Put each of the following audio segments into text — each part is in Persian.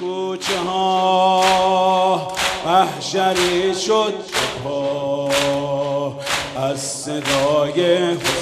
کوچه ها محشری شد پا از صدای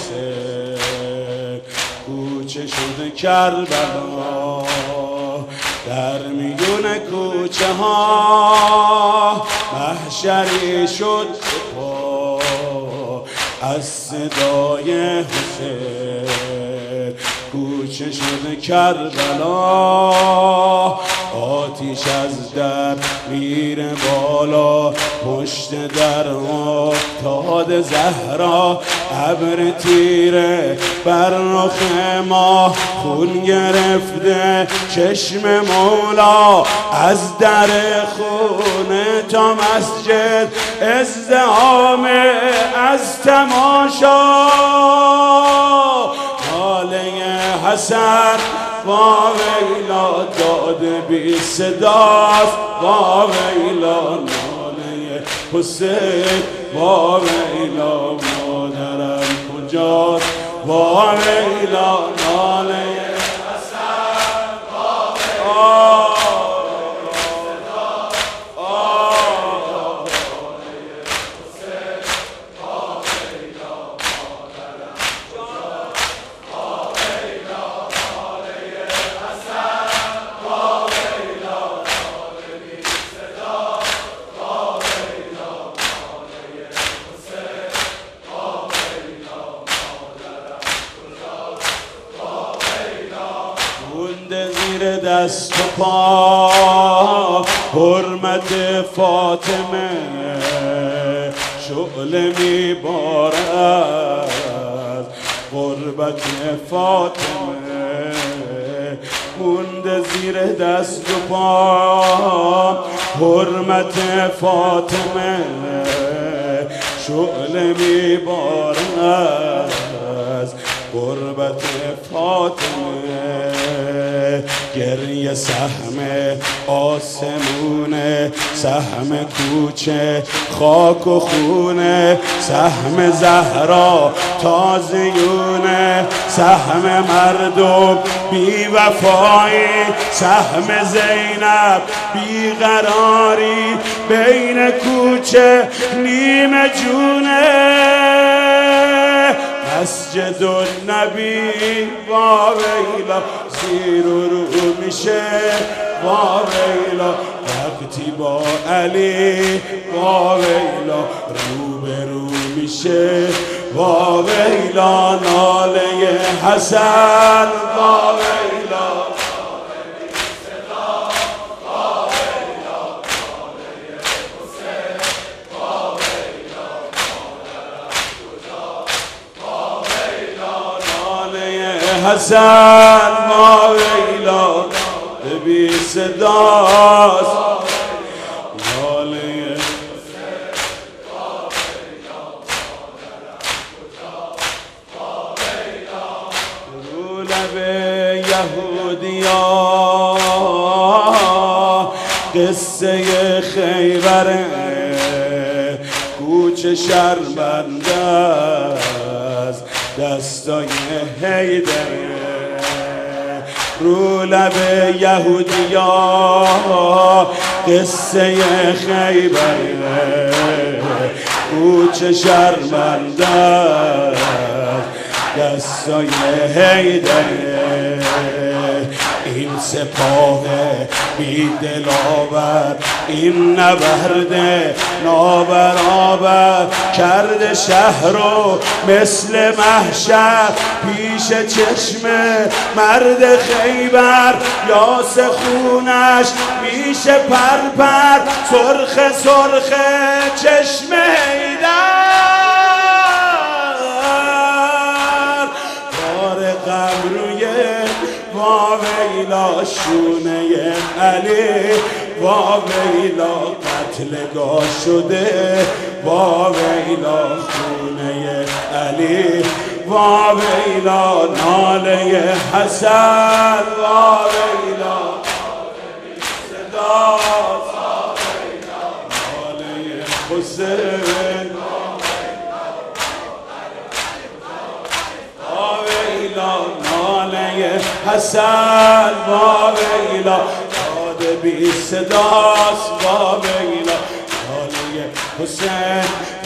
حسین، کوچه شد کربلا در میون کوچه ها محشری شد پا از صدای حسین، کوچه شد کربلا آتیش از در میره بالا پشت در افتاد زهرا ابر تیره بر رخ ما خون گرفته چشم مولا از در خونه تا مسجد ازدحام از تماشا ناله حسن وا ویلا داد بی صداست وا ویلا ناله حسین وا ویلا مادرم کجاست وا ویلا ناله حسن وا ویلا زیر دست و پا حرمت فاطمه شعله میبارد غربت فاطمه مونده زیر دست و پا حرمت فاطمه شعله میبارد غربت فاطمه گریه سهم آسمونه سهم کوچه خاک و خونه سهم زهرا تازیونه سهم مردم بی وفایی سهم زینب بی قراری بین کوچه نیمه جونه مسجد النبی وا ویلا زیر و رو میشه وا ویلا وقتی با علی وا ویلا رو به رو میشه وا ویلا ناله حسن وا ویلا حسن ما ویلا بی صداست ناله رو لب یهودیا قصه خیبره کوچه شرمنده است دستای حیدره رو لب یهودیا قصه خیبره کوچه شرمنده دستای حیدره این سپاه بی دلاور این نبرد نابرابر کرده شهر رو مثل محشر پیش چشم مرد خیبر یاس خونش میشه پرپر سرخ سرخ چشم حیدر بار غم روی وا ویلا شونه علی وا ویلا قتلگاه شده وا ویلا خونه علی وا ویلا ناله حسن وا ویلا صداست ناله حسین وا ویلا ناله حسن وا ویلا بی صداست، واویلا ناله حسین